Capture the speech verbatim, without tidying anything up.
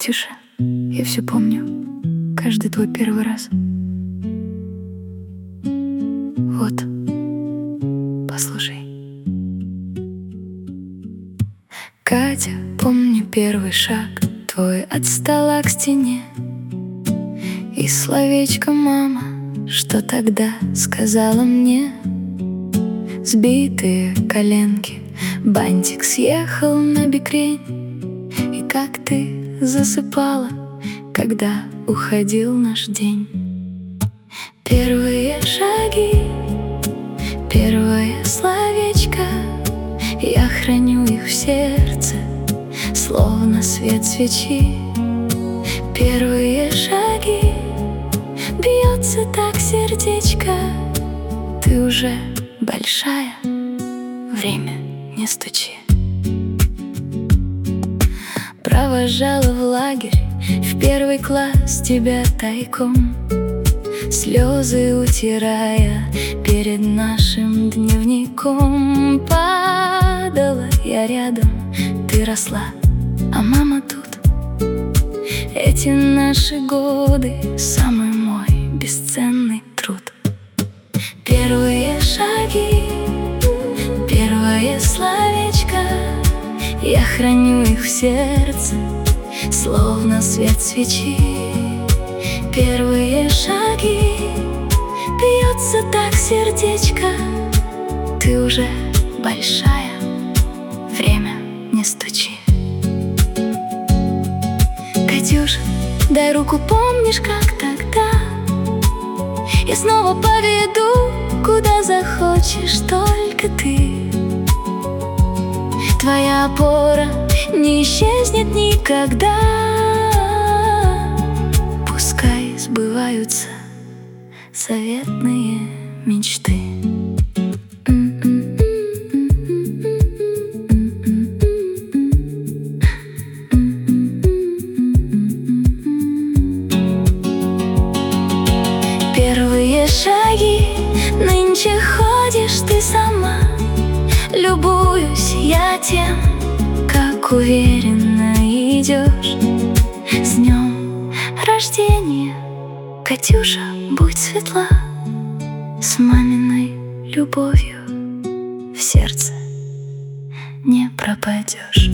Катюша, я все помню, каждый твой первый раз. Вот, послушай. Катя, помню первый шаг твой от стола к стене. И словечко «мама», что тогда сказала мне. Сбитые коленки, бантик съехал на бекрень. И как ты засыпала, когда уходил наш день. Первые шаги, первое словечко, я храню их в сердце, словно свет свечи. Первые шаги, бьется так сердечко, ты уже большая, время не стучи. Провожала в лагерь, в первый класс тебя тайком, слезы утирая перед нашим дневником. Падала я рядом, ты росла, а мама тут. Эти наши годы — самый мой бесценный труд. Первые шаги, первое словечко, я храню их в сердце, словно свет свечи. Первые шаги, бьется так сердечко, ты уже большая, время не стучи. Катюша, дай руку, помнишь, как тогда? Я снова поведу, куда захочешь только ты. Твоя опора не исчезнет никогда. Пускай сбываются заветные мечты. Первые шаги, нынче ходишь ты сама. Любуюсь я тем, как уверенно идешь. С днем рождения, Катюша, будь светла, с маминой любовью в сердце не пропадешь.